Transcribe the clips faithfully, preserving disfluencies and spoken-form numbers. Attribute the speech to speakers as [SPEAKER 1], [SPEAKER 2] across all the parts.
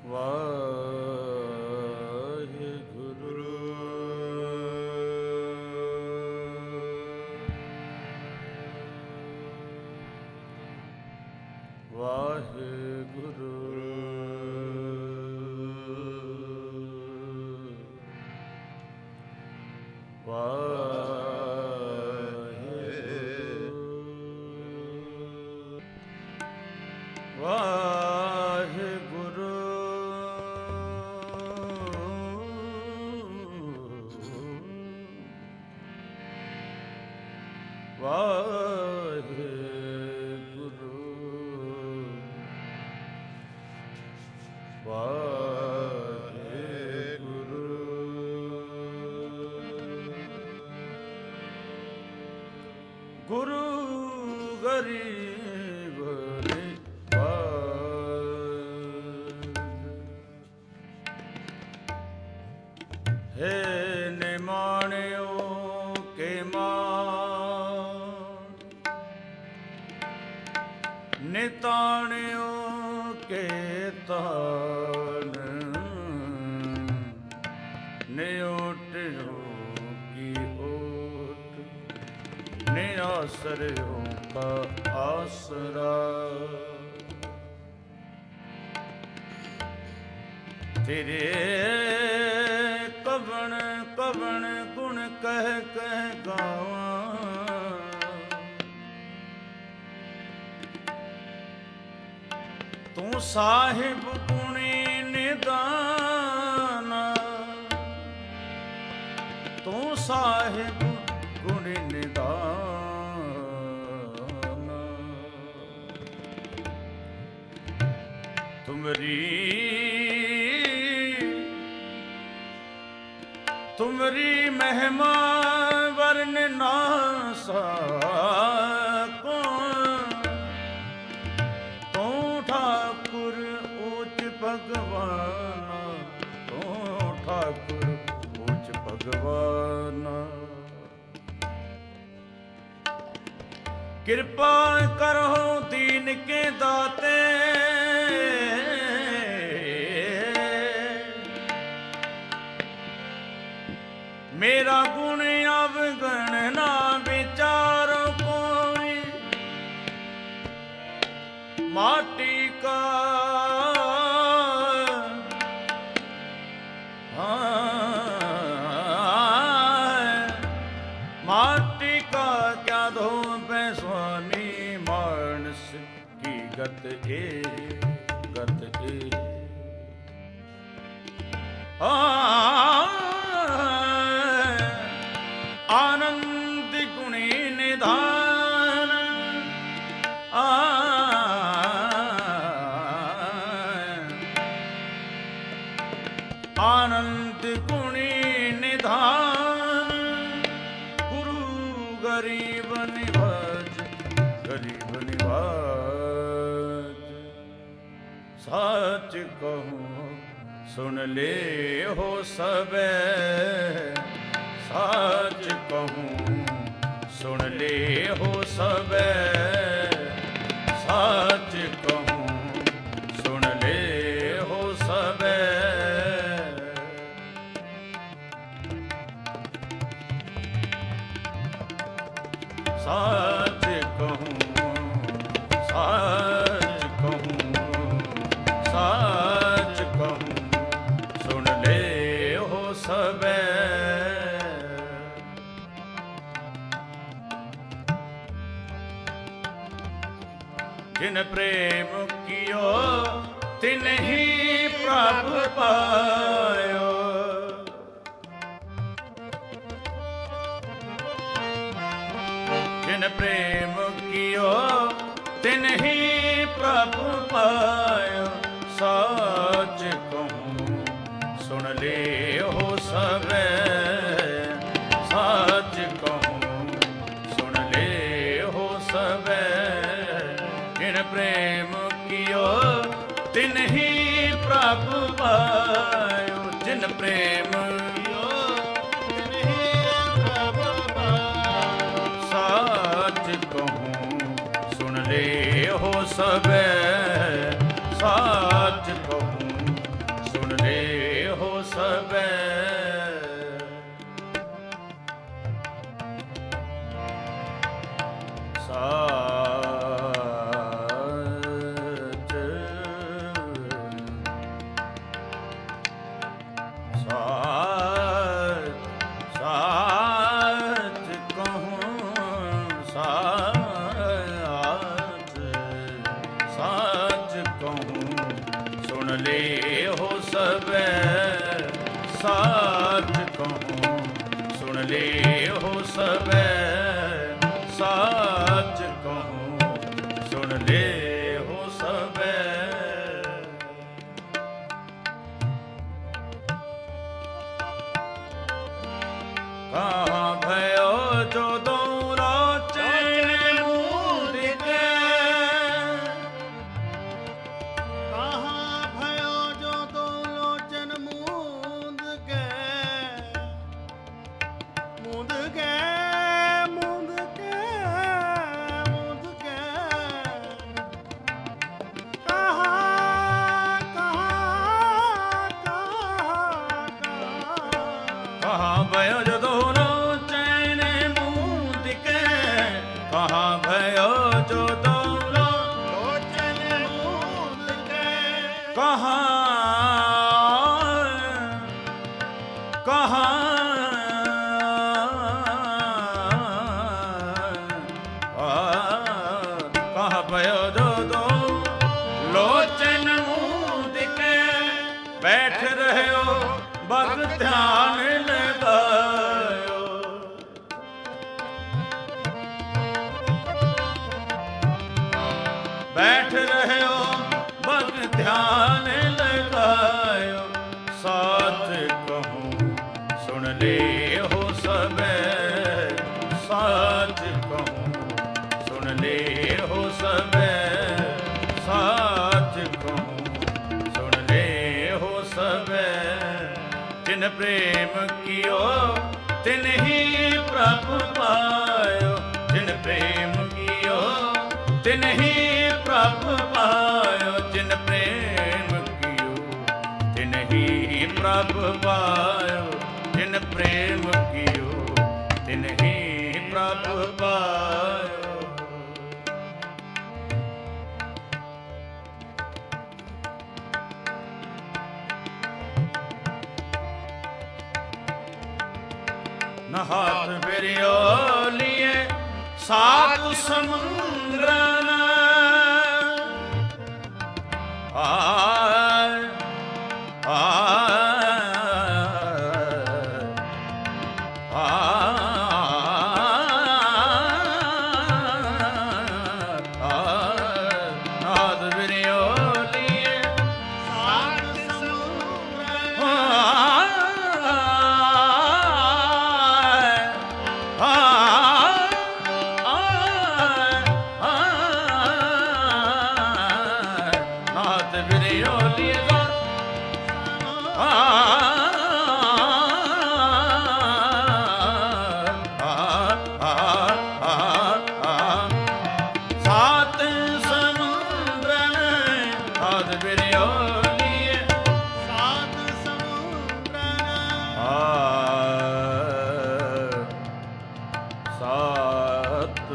[SPEAKER 1] ਵਾਹਿਗੁਰੂ ਵਾਹਿਗੁਰੂ ਵਾਹਿਗੁਰੂ ਵਾਹਿਗੁਰੂ ਵਾਹਿਗੁਰੂ ਗੁਰੂ ਗਰੀਬ ਨਿਵਾਜ ਹੈ ਨਿਮਾਣਿਓ ਕੇ ਮਾਨ ਨਿਤਾਣਿਓ ਕੇ ਤਾਨ ਨਿਉਟਿਓ ਕੀ ਓਟ ਨਿਆਸਰਿਓ ਕਾ ਆਸਰਾ ਤੇਰੇ ਕਵਣ ਕਵਣ ਗੁਣ ਕਹਿ ਕਹਿ ਗਾਵਾਂ ਤੂੰ ਸਾਹਿਬ ਗੁਣੀ ਨਿਦਾਨ ਤੂੰ ਸਾਹਿਬ ਗੁਣੀ ਨਿਦਾਨ ਤੁਮਰੀ ਤੁਮਰੀ ਮਹਿਮਾ ਵਰਨ ਨਾ ਸਕੋ ਤੂੰ ਠਾਕੁਰ ਉੱਚ ਭਗਵਾਨ ਤੂੰ ਠਾਕੁਰ ਉੱਚ ਭਗਵਾਨ ਕਿਰਪਾ ਕਰੋ ਦੀਨ ਕੇ ਦਾਤੇ ਮੇਰਾ ਗੁਣ ਅਵਗਣ ਨਾ ਵਿਚਾਰੋ ਕੋਈ ਮਾਟੀ ਕਾ ਮਾਟੀ ਕਾ ਕਿਆ ਧੋਪੈ ਸੁਆਮੀ ਮਾਨਸ ਕੀ ਗਤ ਏ ਗਤ ਏ ਆ ਆਨੰਦ ਗੁਣੀ ਨਿਧਾਨ ਆਨੰਦ ਗੁਣੀ ਨਿਧਾਨ ਗੁਰੂ ਗਰੀਬ ਨਿਵਾਜ ਗਰੀਬ ਨਿਵਾਜ ਸੱਚ ਕਹੂੰ ਸੁਣ ਲੈ ਹੋ ਸਬੈ ਸੱਚ ਕਹੂੰ ਸੁਣ ਲੈ ਹੋ ਸਬੈ ਸੱਚ ਕਹੂੰ ਸੁਣ ਲੈ ਹੋ ਸਬੈ ਸੱਚ ਕਹੂੰ ਸੱਚ ਕਹੂੰ ਸੱਚ ਕਹੂੰ ਸੁਣ ਲੈ ਹੋ ਸਬੈ ਜਿਨ ਪ੍ਰੇਮ ਕੀਓ ਤਿਨ ਹੀ ਪ੍ਰਭ ਪਾਇਓ ਜਿਨ ਪ੍ਰੇਮ ਕੀਓ ਤਿਨ ਹੀ ਪ੍ਰਭ ਪਾਇਓ ਸੱਚ ਕਹੂੰ ਸੁਣ ਲੈ ਹੋ ਸਬੈ ਸੱਚ ਕਹੂੰ ਸੁਣ ਲੈ ਹੋ ਸਬੈ ਜਿਨ ਪ੍ਰੇਮ ਕੀਓ ਤਿਨ ਹੀ ਪ੍ਰਭ ਪਾਇਓ ਜਿਨ ਪ੍ਰੇਮ ਕੀਓ ਤਿਨ ਹੀ ਪ੍ਰਭ ਪਾਇਓ ਸੱਚ ਕਹੂੰ ਸੁਣ ਲੈ ਹੋ ਸਬੈ ਸੱਚ ਕਹੂੰ कहूँ सुन ले हो सबे साच कहूँ सुन ले हो सबे साच कहूँ सुन ले हो सबे। कहाँ भयो जो दोरो चैन मूंद के,
[SPEAKER 2] कहाँ भयो जो दो लोचन मूंद के, मूंद के मूंद के मूंद के, कहाँ कहाँ कहाँ
[SPEAKER 1] कहाँ भयो जो दोरो चैन मूंद के, कहाँ भयो जो दोरो
[SPEAKER 2] लोचन मूंद के,
[SPEAKER 1] कहाँ कहाँ आ, कहाँ भयो जो दो लोचन मूंद के, बैठ रहे हो बग ध्यान लगायो। बैठ रहे हो बग ध्यान लगायो, साथ कहूँ सुन ले हो सबे साच कहूँ सुन ले हो सबे साच कहूँ सुन ले हो सबे। जिन प्रेम कियो तिन ही प्रभु पायो, जिन प्रेम कियो तिन ही प्रभु पायो, जिन प्रेम कियो तिन ही प्रभु पायो, जिन प्रेम कियो तिन ही प्रभु पायो। न हाथ बिरियो लिए सात समुद्र न, आय आय हाथ बिरियो लिए
[SPEAKER 2] सात समुद्र
[SPEAKER 1] सात समुद्र हाथ बिरियो लिए
[SPEAKER 2] सात समुद्र
[SPEAKER 1] सात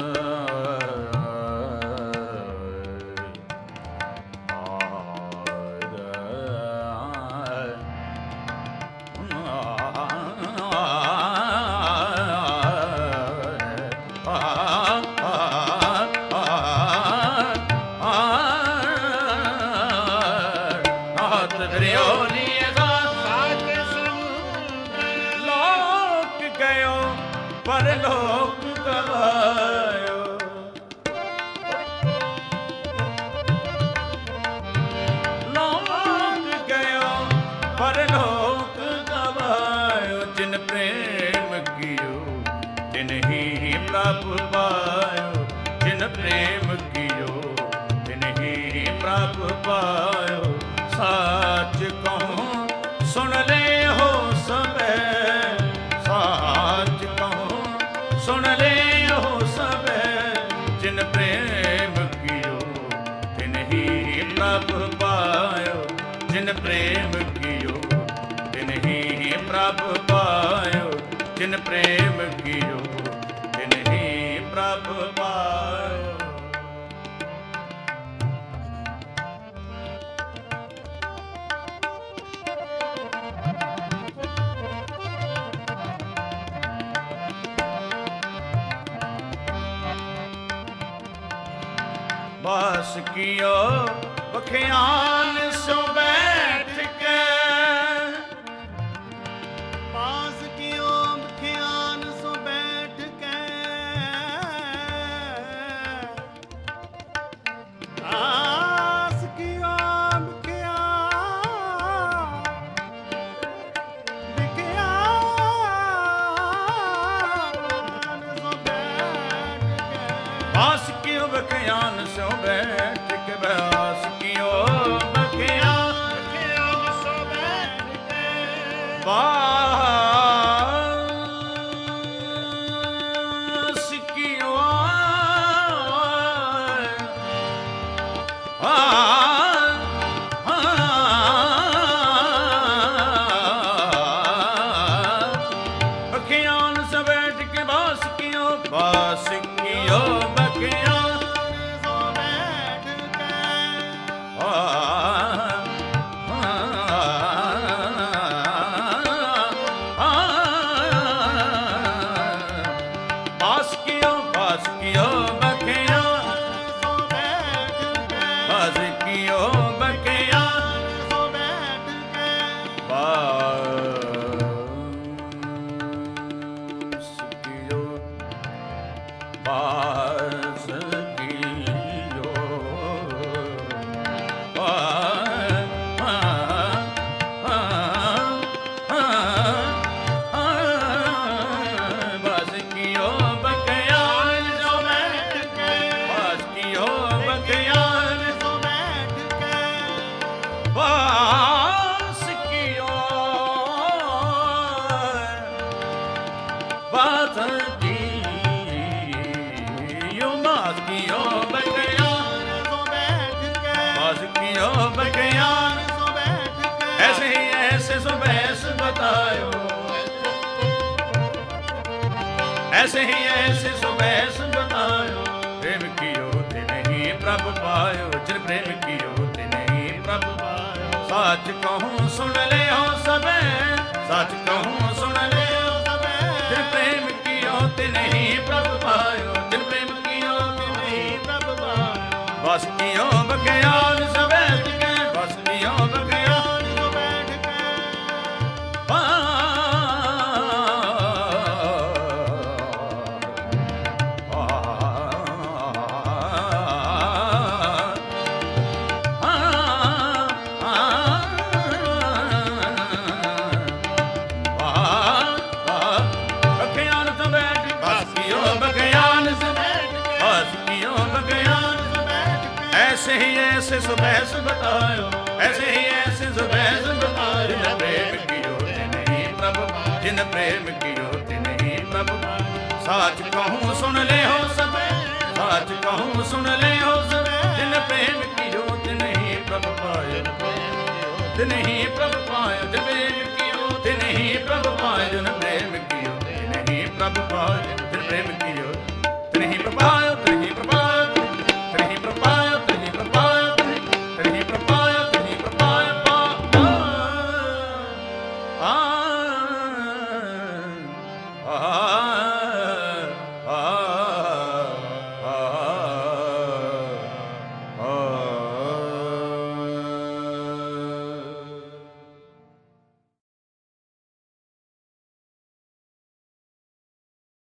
[SPEAKER 1] लोक गयो परलोक गवायो, लोक गयो परलोक गवायो, जिन प्रेम कियो तिन ही प्रभु पायो, जिन प्रेम कियो तिन ही प्रभु पायो। साच कहूँ सुन ले हो सबे साच कहूँ सुन ले हो सबे, जिन प्रेम कियो तिन ही प्रभु पायो, जिन प्रेम कियो तिन ही प्रभु पायो, जिन प्रेम कियो तिन ही प्रभु पायो। बास कियो बखियान सो बैठ के
[SPEAKER 2] पास कियो बखियान सो बैठ के पास कियो बखियान बखियान सो बैठ के
[SPEAKER 1] बास कियो बखियान सो बैठ के बास कियो बखियान सो बैठ के बास कियो बास कियो बखियान
[SPEAKER 2] सो बैठ के
[SPEAKER 1] बास कियो बास कियो बखियान
[SPEAKER 2] सो बैठ के
[SPEAKER 1] बास कियो बखियान
[SPEAKER 2] सो बैठ के
[SPEAKER 1] बास कियो बास कियो बास कियो बखियान सो बैठ के बास कियो बखियान
[SPEAKER 2] सो बैठ के
[SPEAKER 1] बास कियो बास कियो बास कियो बखियान
[SPEAKER 2] सो बैठ के
[SPEAKER 1] बास कियो बखियान
[SPEAKER 2] सो बैठ के
[SPEAKER 1] ऐसे ही ऐसे सो बहस बतायो ऐसे ही ऐसे सो बहस बतायो प्रेम कियो ते नहीं प्रभु पायो जिन प्रेम कियो ते नहीं प्रभु पायो सच कहूँ सुन ले हो सबे सच कहूँ सुन ले हो सबे जिन प्रेम कियो ते नहीं प्रभु पायो जिन प्रेम कियो ते नहीं प्रभु पायो बस कियो बखियान सो बैठ के बस कियो बखियान
[SPEAKER 2] सो बैठ के
[SPEAKER 1] बखियान सो बैठ बस कियो बखियान सो बैठ बस कियो बखियान ऐसे ही ऐसे सो बहस बतायो ऐसे ही ऐसे सो बहस बतायो जिन प्रेम कियो ते नहीं प्रभु जिन प्रेम कियो ते नहीं प्रभु सच कहूँ सुन ले हो सब सच कहूँ सुन ले हो सब जिन प्रेम कियो ते नहीं प्रभु पायो ते नहीं प्रभु पायो जिन प्रेम कियो ते नहीं प्रभु पायो जिन प्रेम कियो ते नहीं प्रभु पायो जिन प्रेम कियो ते नहीं प्रभु पायो ते नहीं प्रभु पायो ते नहीं प्रभु पायो ते नहीं प्रभु पायो ते नहीं प्रभु पायो ते नहीं प्रभु पायो आ